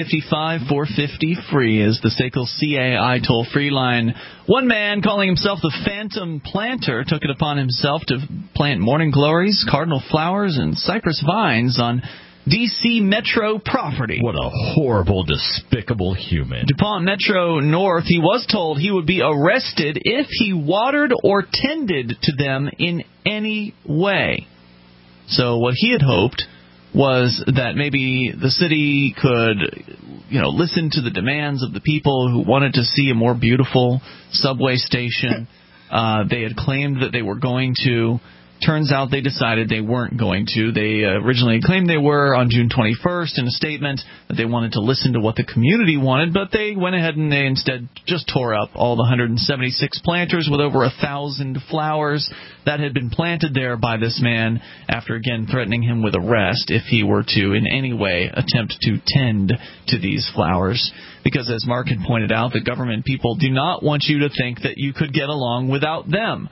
855-450-FREE is the SACL CAI toll-free line. One man calling himself the Phantom Planter took it upon himself to plant morning glories, cardinal flowers, and cypress vines on D.C. Metro property. What a horrible, despicable human. DuPont Metro North, he was told he would be arrested if he watered or tended to them in any way. So what he had hoped was that maybe the city could, listen to the demands of the people who wanted to see a more beautiful subway station. They had claimed that they were going to. Turns out they decided they weren't going to. They originally claimed they were on June 21st in a statement that they wanted to listen to what the community wanted, but they went ahead and they instead just tore up all the 176 planters with over 1,000 flowers that had been planted there by this man after, again, threatening him with arrest if he were to in any way attempt to tend to these flowers. Because, as Mark had pointed out, the government people do not want you to think that you could get along without them.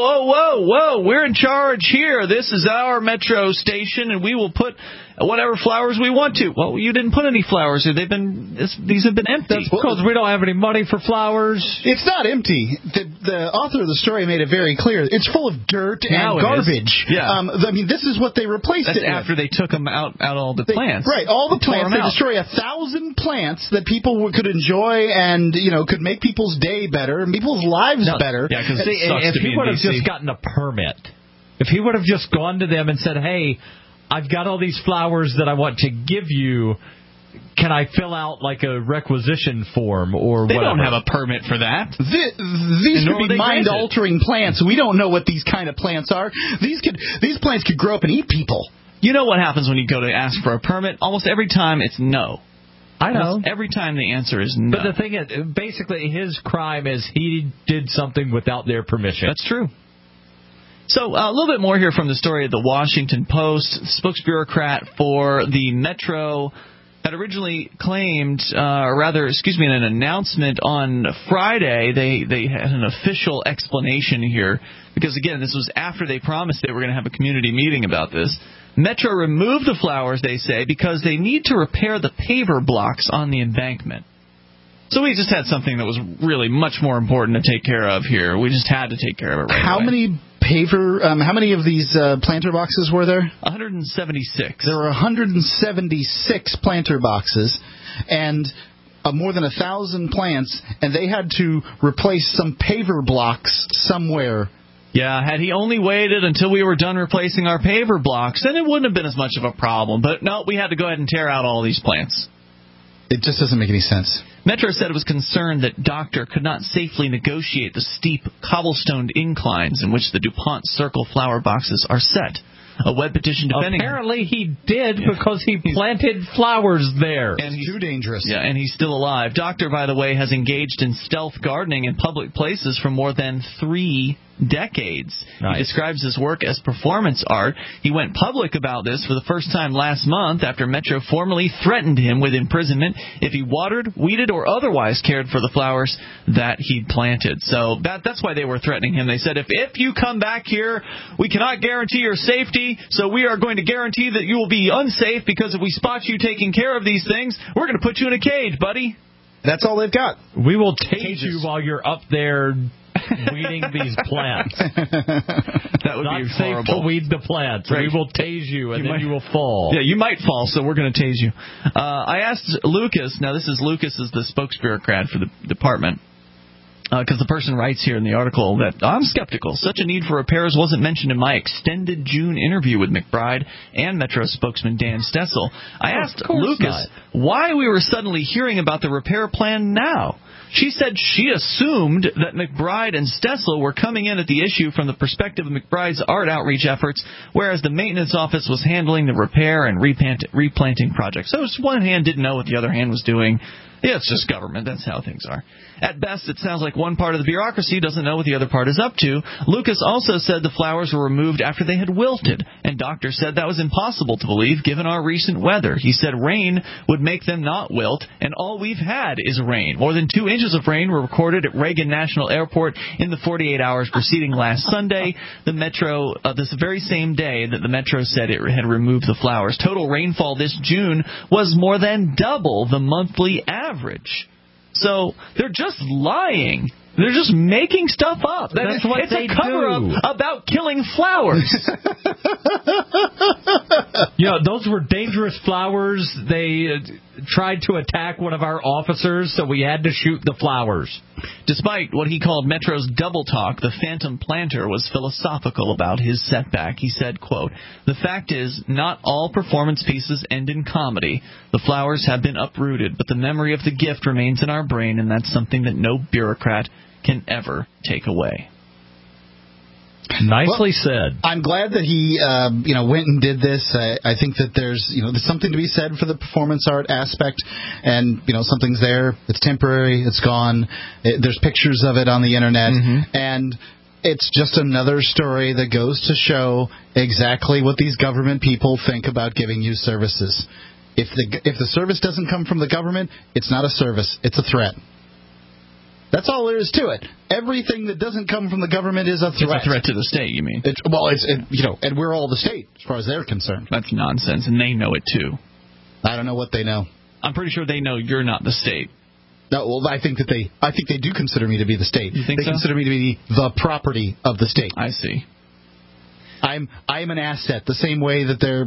Whoa, we're in charge here. This is our metro station, and we will put whatever flowers we want to. Well, you didn't put any flowers here. These have been empty. That's because we don't have any money for flowers. It's not empty. The author of the story made it very clear. It's full of dirt and garbage. Yeah. This is what they replaced it with. That's after they took them out all the plants. Right, all the plants. They destroy 1,000 plants that people could enjoy and, could make people's day better and people's lives better. Yeah, because if he would have just gotten a permit, if he would have just gone to them and said, hey, I've got all these flowers that I want to give you. Can I fill out like a requisition form or whatever? They don't have a permit for that. These could be mind-altering plants. We don't know what these kind of plants are. These plants could grow up and eat people. You know what happens when you go to ask for a permit? Almost every time it's no. I know. Almost every time the answer is no. But the thing is, basically his crime is he did something without their permission. That's true. So a little bit more here from the story of the Washington Post. Spokesbureaucrat for the Metro had originally claimed, in an announcement on Friday, they had an official explanation here. Because, again, this was after they promised they were going to have a community meeting about this. Metro removed the flowers, they say, because they need to repair the paver blocks on the embankment. So we just had something that was really much more important to take care of here. We just had to take care of it right away. How many of these planter boxes were there? 176. There were 176 planter boxes and more than 1,000 plants, and they had to replace some paver blocks somewhere. Yeah, had he only waited until we were done replacing our paver blocks, then it wouldn't have been as much of a problem. But no, we had to go ahead and tear out all these plants. It just doesn't make any sense. Metro said it was concerned that Doctor could not safely negotiate the steep cobblestoned inclines in which the DuPont Circle flower boxes are set. A web petition defending Apparently he did because he planted flowers there. And he's too dangerous. Yeah, and he's still alive. Doctor, by the way, has engaged in stealth gardening in public places for more than 3 decades. Nice. He describes his work as performance art. He went public about this for the first time last month after Metro formally threatened him with imprisonment if he watered, weeded, or otherwise cared for the flowers that he'd planted. So that's why they were threatening him. They said, if you come back here, we cannot guarantee your safety, so we are going to guarantee that you will be unsafe because if we spot you taking care of these things, we're going to put you in a cage, buddy. That's all they've got. We will tase you while you're up there weeding these plants. That would Not be safe horrible. to weed the plants. Right. We will tase you, and then you will fall. Yeah, you might fall, so we're going to tase you. I asked Lucas, now this is Lucas is the spokesbureaucrat for the department, because the person writes here in the article that I'm skeptical. Such a need for repairs wasn't mentioned in my extended June interview with McBride and Metro spokesman Dan Stessel. I asked Lucas why we were suddenly hearing about the repair plan now. She said she assumed that McBride and Stessel were coming in at the issue from the perspective of McBride's art outreach efforts, whereas the maintenance office was handling the repair and replanting projects. So one hand didn't know what the other hand was doing. Yeah, it's just government. That's how things are. At best, it sounds like one part of the bureaucracy doesn't know what the other part is up to. Lucas also said the flowers were removed after they had wilted, and Doctor said that was impossible to believe given our recent weather. He said rain would make them not wilt, and all we've had is rain. More than 2 inches of rain were recorded at Reagan National Airport in the 48 hours preceding last Sunday. The Metro, this very same day that the Metro said it had removed the flowers. Total rainfall this June was more than double the monthly average. So they're just lying. They're just making stuff up. That's what it's they a cover-up about killing flowers. Yeah, those were dangerous flowers. They tried to attack one of our officers, so we had to shoot the flowers. Despite what he called Metro's double talk, the Phantom Planter was philosophical about his setback. He said, quote, "The fact is, not all performance pieces end in comedy. The flowers have been uprooted, but the memory of the gift remains in our brain, and that's something that no bureaucrat can ever take away." Nicely said. I'm glad that he, went and did this. I think that there's something to be said for the performance art aspect, and something's there. It's temporary. It's gone. There's pictures of it on the internet, and it's just another story that goes to show exactly what these government people think about giving you services. If the service doesn't come from the government, it's not a service. It's a threat. That's all there is to it. Everything that doesn't come from the government is a threat. It's a threat to the state, you mean? And we're all the state, as far as they're concerned. That's nonsense, and they know it, too. I don't know what they know. I'm pretty sure they know you're not the state. No, well, I think they do consider me to be the state. You think they so? consider me to be the property of the state. I see. I'm an asset, the same way that they're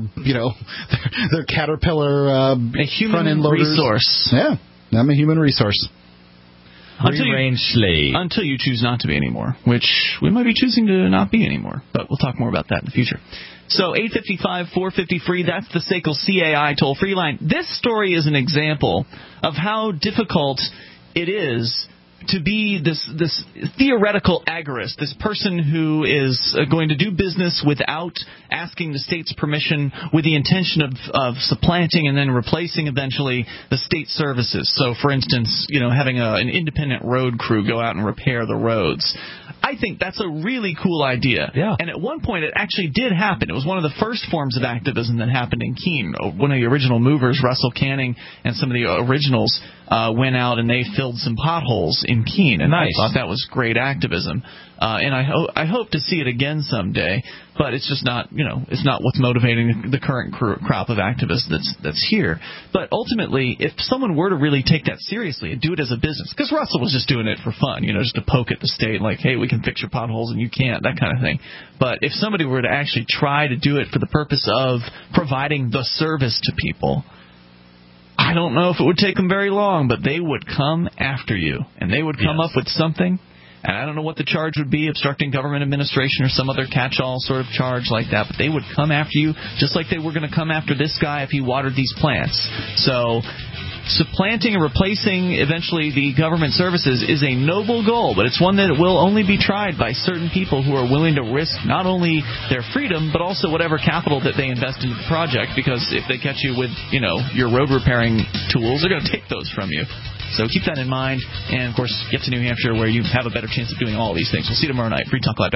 Caterpillar a human front-end loaders. Resource. Yeah, I'm a human resource. Free-range slave. Until you choose not to be anymore, which we might be choosing to not be anymore. But we'll talk more about that in the future. So 855-450-FREE, that's the SACL CAI toll-free line. This story is an example of how difficult it is to be this theoretical agorist, this person who is going to do business without asking the state's permission with the intention of supplanting and then replacing eventually the state services. So, for instance, having an independent road crew go out and repair the roads. I think that's a really cool idea. Yeah. And at one point, it actually did happen. It was one of the first forms of activism that happened in Keene. One of the original movers, Russell Canning, and some of the originals went out and they filled some potholes in Keene. And nice. I thought that was great activism. And I hope to see it again someday. But it's just not, it's not what's motivating the current crop of activists that's here. But ultimately, if someone were to really take that seriously and do it as a business, because Russell was just doing it for fun, just to poke at the state, like, hey, we can fix your potholes and you can't, that kind of thing. But if somebody were to actually try to do it for the purpose of providing the service to people, I don't know if it would take them very long, but they would come after you, and they would come up with something. And I don't know what the charge would be, obstructing government administration or some other catch-all sort of charge like that, but they would come after you just like they were going to come after this guy if he watered these plants. So supplanting and replacing eventually the government services is a noble goal, but it's one that will only be tried by certain people who are willing to risk not only their freedom, but also whatever capital that they invest into the project, because if they catch you with, your road repairing tools, they're going to take those from you. So keep that in mind, and, of course, get to New Hampshire where you have a better chance of doing all these things. We'll see you tomorrow night. FreeTalkLive.com.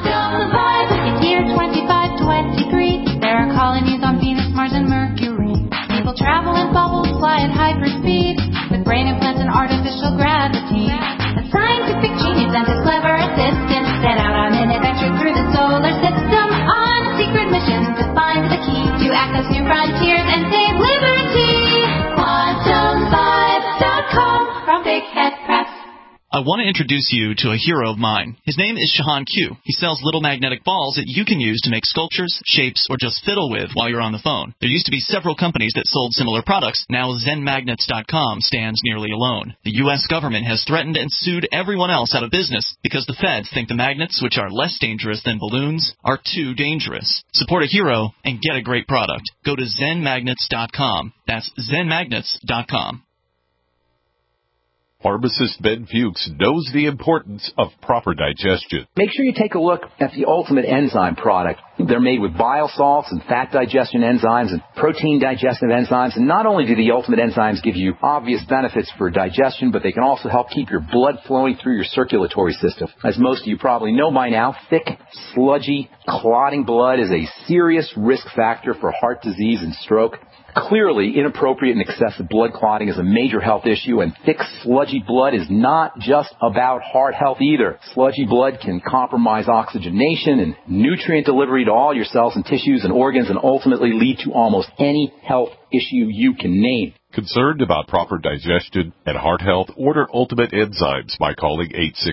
It's year 2523. There are colonies on Venus, Mars, and Mercury. People travel in bubbles, fly at hyperspeed, with brain implants and artificial gravity. A scientific genius and his clever assistant set out on an adventure through the solar system on a secret mission to find the key to access new frontiers and save liberty. QuantumVibes.com from Big Head Press. I want to introduce you to a hero of mine. His name is Shahan Q. He sells little magnetic balls that you can use to make sculptures, shapes, or just fiddle with while you're on the phone. There used to be several companies that sold similar products. Now ZenMagnets.com stands nearly alone. The U.S. government has threatened and sued everyone else out of business because the feds think the magnets, which are less dangerous than balloons, are too dangerous. Support a hero and get a great product. Go to ZenMagnets.com. That's ZenMagnets.com. Pharmacist Ben Fuchs knows the importance of proper digestion. Make sure you take a look at the Ultimate Enzyme product. They're made with bile salts and fat digestion enzymes and protein digestive enzymes. And not only do the Ultimate Enzymes give you obvious benefits for digestion, but they can also help keep your blood flowing through your circulatory system. As most of you probably know by now, thick, sludgy, clotting blood is a serious risk factor for heart disease and stroke. Clearly, inappropriate and excessive blood clotting is a major health issue, and thick, sludgy blood is not just about heart health either. Sludgy blood can compromise oxygenation and nutrient delivery to all your cells and tissues and organs and ultimately lead to almost any health issue you can name. Concerned about proper digestion and heart health? Order Ultimate Enzymes by calling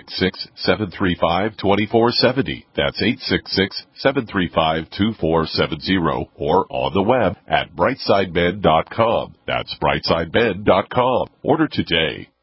866-735-2470. That's 866-735-2470 or on the web at brightsideben.com. That's brightsideben.com. Order today.